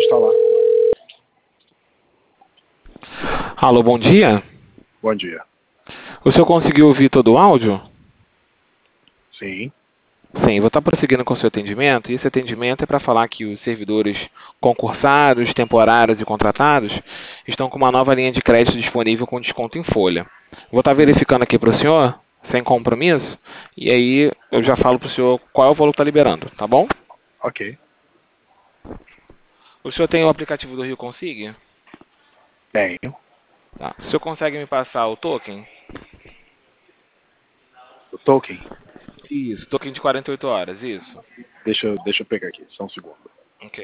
instalar. Alô, bom dia. Bom dia. O senhor conseguiu ouvir todo o áudio? Sim. Sim, vou estar prosseguindo com o seu atendimento. E esse atendimento é para falar que os servidores concursados, temporários e contratados estão com uma nova linha de crédito disponível com desconto em folha. Vou estar verificando aqui para o senhor, sem compromisso, e aí eu já falo para o senhor qual é o valor que está liberando, tá bom? Ok. O senhor tem o aplicativo do Rio Consigue? Tenho. Tá. O senhor consegue me passar o token? O token. Isso, token de 48 horas, isso. Deixa eu pegar aqui, só um segundo. Ok.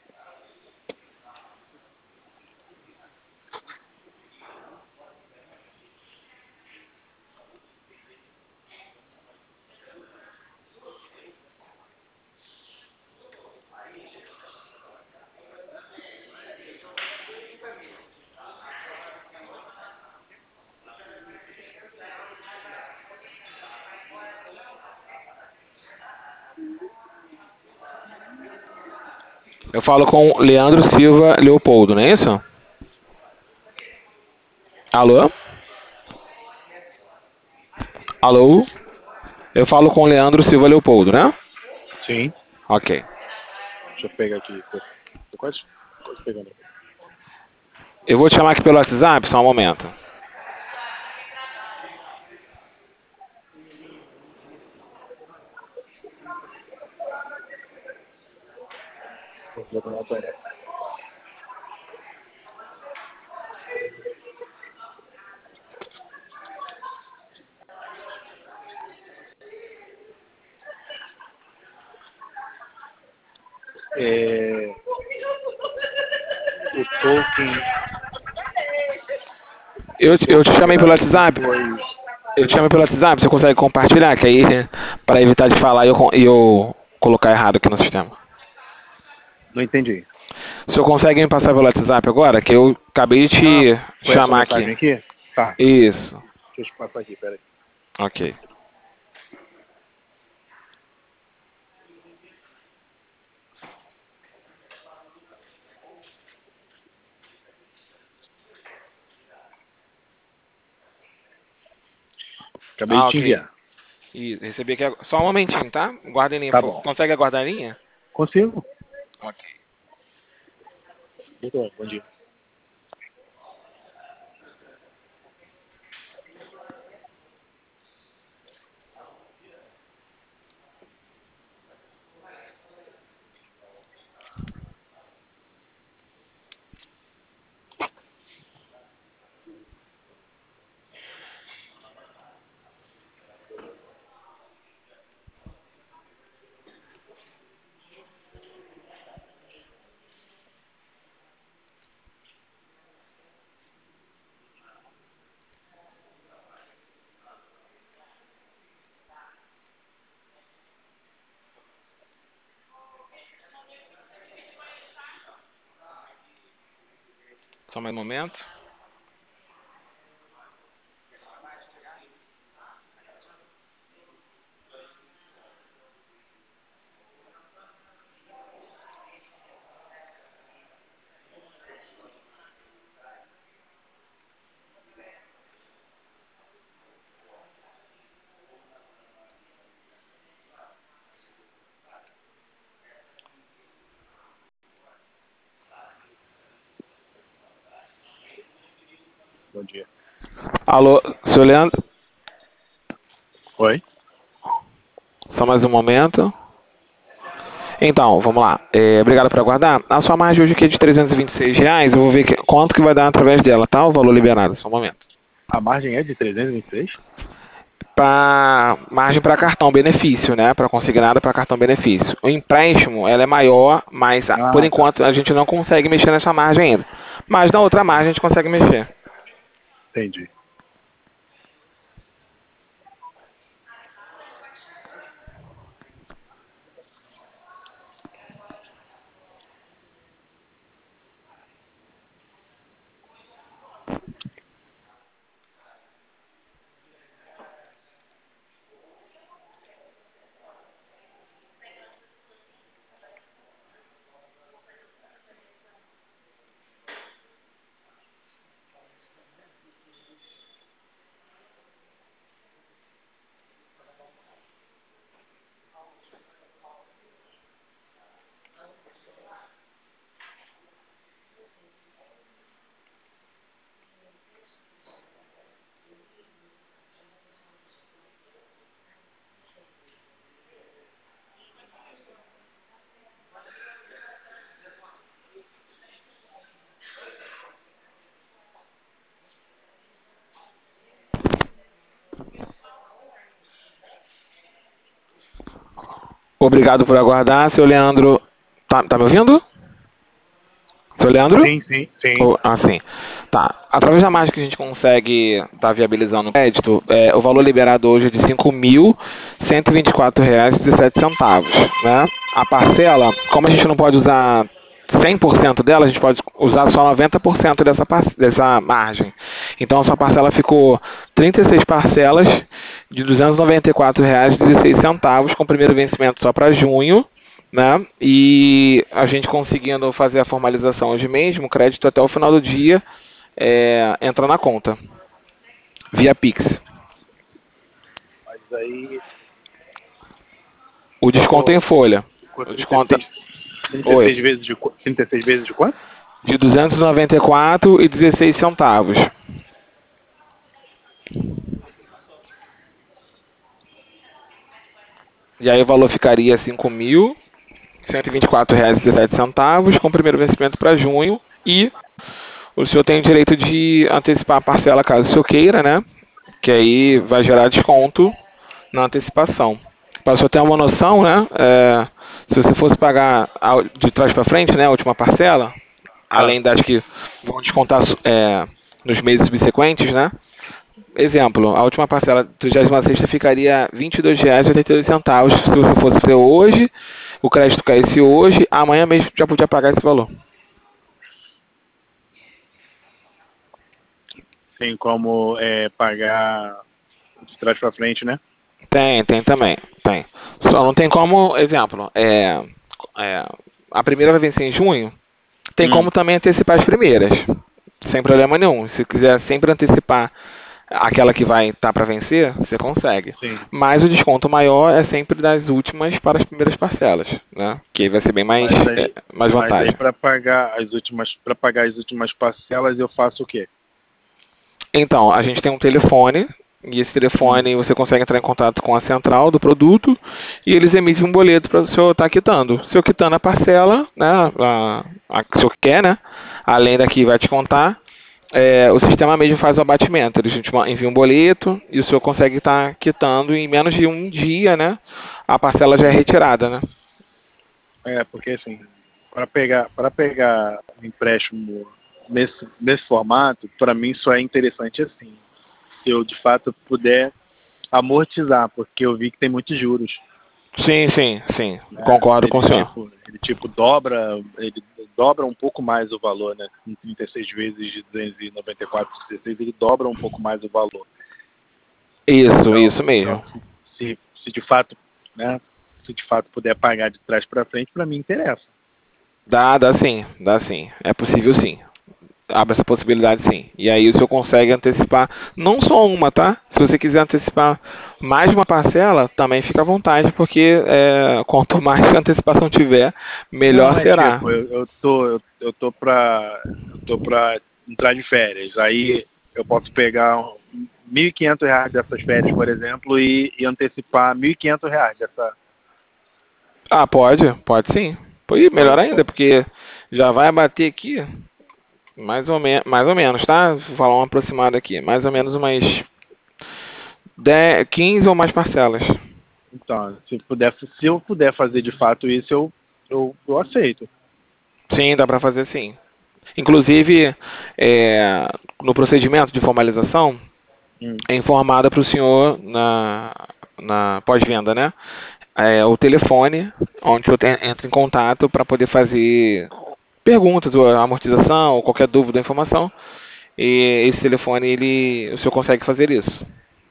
Eu falo com Leandro Silva Leopoldo, não é isso? Alô? Alô? Eu falo com Leandro Silva Leopoldo, né? Sim. Ok. Deixa eu pegar aqui. Tô quase pegando. Eu vou te chamar aqui pelo WhatsApp, só um momento. Vou botar na tarefa. O token. Eu te chamei pelo Liberado não WhatsApp. foi. Eu te chamei pelo WhatsApp, você consegue compartilhar? Que aí, para evitar de falar e eu colocar errado aqui no sistema. Não entendi. O senhor consegue me passar pelo WhatsApp agora? Que eu acabei de Ah, te foi essa chamar aqui. mensagem aqui? Tá. Isso. Deixa eu te passar aqui, peraí. Ok. Acabei Ah, de te ok. enviar. E recebi aqui agora. Só um momentinho, tá? Guarda em linha. Tá bom. Consegue aguardar em linha? Consigo? Ok. Muito bom, bom dia. Só mais um momento. Bom dia. Alô, senhor Leandro? Oi? Só mais um momento. Então, vamos lá. Obrigado por aguardar. A sua margem hoje aqui é de R$ 326. Eu vou ver quanto que vai dar através dela, tá? O valor liberado. Só um momento. A margem é de 326? Para margem para cartão benefício, né? Para consignado para cartão benefício. O empréstimo, ela é maior, mas por Ah, tá. enquanto a gente não consegue mexer nessa margem ainda. Mas na outra margem a gente consegue mexer. Entendi. Obrigado por aguardar, seu Leandro. Tá me ouvindo? Seu Leandro? Sim, sim, sim. Sim. Tá. Através da mágica que a gente consegue estar viabilizando o crédito, o valor liberado hoje é de R$ 5.124,17, né? A parcela, como a gente não pode usar 100% dela, a gente pode usar só 90% dessa margem. Então, a sua parcela ficou 36 parcelas de R$ 294,16, com o primeiro vencimento só para junho, né? E a gente conseguindo fazer a formalização hoje mesmo, o crédito até o final do dia entra na conta, via Pix. Mas aí O desconto é em folha. ficou O desconto 36 vezes de 36 vezes de quanto? de R$ 294,16. E aí o valor ficaria R$ 5.124,17, com o primeiro vencimento para junho. E o senhor tem o direito de antecipar a parcela caso o senhor queira, né? Que aí vai gerar desconto na antecipação. Para o senhor ter uma noção, né? Se você fosse pagar de trás para frente, né? A última parcela, Ah, além das que vão descontar nos meses subsequentes, né? Exemplo, a última parcela, 36ª, ficaria R$ 22,82. Se você fosse fazer hoje, o crédito caísse hoje, amanhã mesmo já podia pagar esse valor. tem como pagar de trás para frente, né? Tem também, tem. Só não tem como, exemplo, a primeira vai vencer em junho, tem como também antecipar as primeiras, sem problema nenhum. Se quiser sempre antecipar aquela que vai estar para vencer, você consegue. Sim. Mas o desconto maior é sempre das últimas para as primeiras parcelas, né? Que aí vai ser bem mais, mais Mas aí vantagem. para pagar as últimas parcelas eu faço o quê? Então, a gente tem um telefone, e esse telefone você consegue entrar em contato com a central do produto e eles emitem um boleto para o senhor estar quitando. Se eu quitando a parcela, né, que o senhor quer, né, além daqui vai te contar, o sistema mesmo faz o abatimento. Eles te enviam um boleto e o senhor consegue estar quitando em menos de um dia, né, a parcela já é retirada, né. Porque assim, para pegar um empréstimo nesse formato, para mim só é interessante assim, se eu de fato puder amortizar, porque eu vi que tem muitos juros. Sim, sim, sim. Né? Concordo com o senhor. Ele dobra um pouco mais o valor, né? Em 36 vezes de 294,16, ele dobra um pouco mais o valor. Isso mesmo. Então, se de fato, né? Se de fato puder pagar de trás para frente, para mim interessa. Dá sim, dá sim. É possível sim. Abre essa possibilidade sim. E aí o senhor consegue antecipar, não só uma, tá? Se você quiser antecipar mais uma parcela, também fica à vontade, porque quanto mais antecipação tiver, melhor Não, será. tipo, eu tô pra entrar de férias. Aí eu posso pegar R$ 1.500 dessas férias, por exemplo, e antecipar R$ 1.500 dessa. Ah, pode sim. Pô, melhor ainda, porque já vai bater aqui mais ou menos, tá? Vou falar um aproximado aqui, mais ou menos umas 15 ou mais parcelas. Então, se eu puder fazer de fato isso, eu aceito. Sim, dá para fazer sim. Inclusive, no procedimento de formalização, é informada para o senhor na pós-venda, né? O telefone, onde o senhor entra em contato para poder fazer perguntas, ou amortização, ou qualquer dúvida ou informação. E esse telefone, o senhor consegue fazer isso.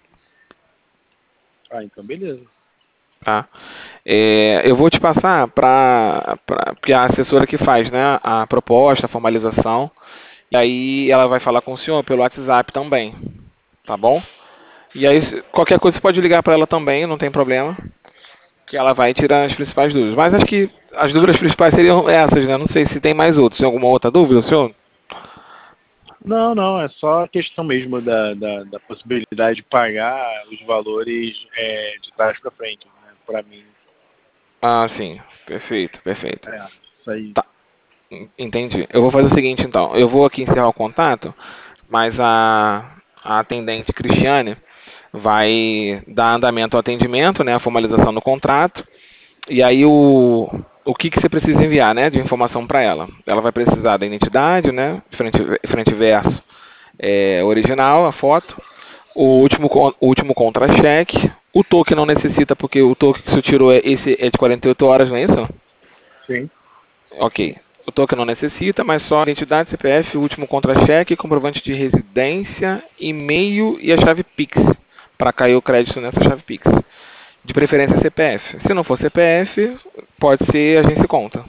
Ah, então beleza. Tá? Eu vou te passar porque a assessora que faz, né, a proposta, a formalização, e aí ela vai falar com o senhor pelo WhatsApp também, tá bom? E aí qualquer coisa você pode ligar para ela também, não tem problema, que ela vai tirar as principais dúvidas. Mas acho que as dúvidas principais seriam essas, né? Não sei se tem mais outros. Tem alguma outra dúvida, senhor? Não, não, é só a questão mesmo da possibilidade de pagar os valores de trás para frente, né? Para mim, Ah, sim. Perfeito, perfeito. isso aí. Tá, entendi. Eu vou fazer o seguinte, então. Eu vou aqui encerrar o contato, mas a atendente Cristiane vai dar andamento ao atendimento, né, a formalização do contrato, E aí o que você precisa enviar, né, de informação para ela? Ela vai precisar da identidade, né, frente e verso original, a foto, o último contra-cheque, o token não necessita porque o token que você tirou esse é de 48 horas, não é isso? Sim. Ok. O token não necessita, mas só a identidade, CPF, o último contra-cheque, comprovante de residência, e-mail e a chave Pix, para cair o crédito nessa chave Pix. De preferência CPF. Se não for CPF, pode ser agência e conta.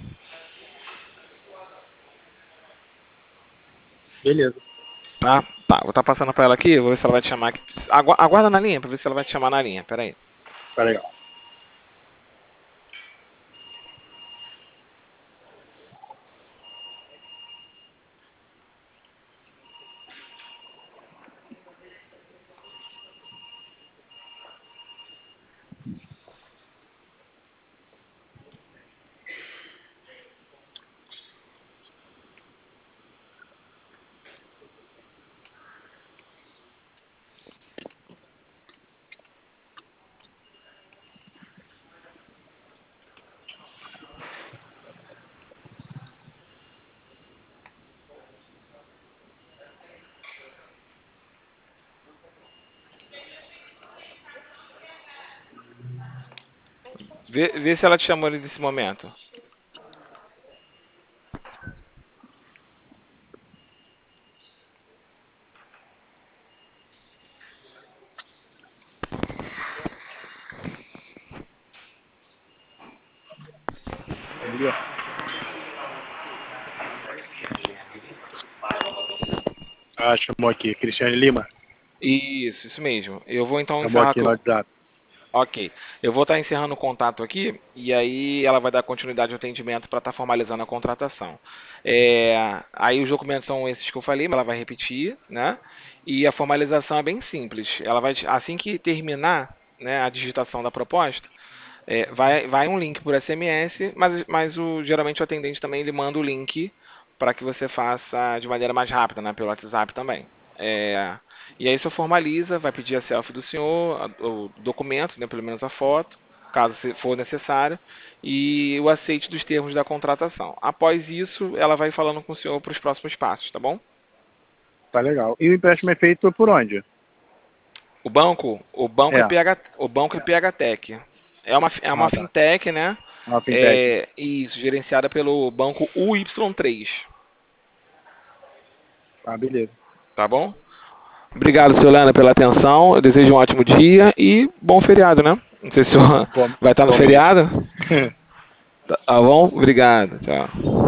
Beleza. Tá? Tá, vou estar passando para ela aqui, vou ver se ela vai te chamar aqui. Aguarda na linha, para ver se ela vai te chamar na linha. Pera aí. Tá legal. Vê se ela te chamou nesse momento. Entendeu? Ah, chamou aqui. Cristiane Lima. Isso mesmo. Eu vou então Chamou encerrar. aqui no WhatsApp. Ok. Eu vou estar encerrando o contato aqui e aí ela vai dar continuidade ao atendimento para estar formalizando a contratação. Aí os documentos são esses que eu falei, mas ela vai repetir, né? E a formalização é bem simples. Ela vai, assim que terminar, né, a digitação da proposta, vai um link por SMS, mas geralmente o atendente também ele manda o link para que você faça de maneira mais rápida, né, pelo WhatsApp também. E aí você formaliza, vai pedir a selfie do senhor, o documento, né, pelo menos a foto, caso for necessário, e o aceite dos termos da contratação. Após isso, ela vai falando com o senhor para os próximos passos, tá bom? Tá legal. E o empréstimo é feito por onde? O É. banco é PHTech. É uma Ah, tá. fintech, né? Uma fintech. Isso, gerenciada pelo banco UY3. Ah, beleza. Tá bom? Obrigado, Solana, pela atenção. Eu desejo um ótimo dia e bom feriado, né? Não sei se o senhor vai estar no Igualmente. feriado. Tá bom? Obrigado. Tchau.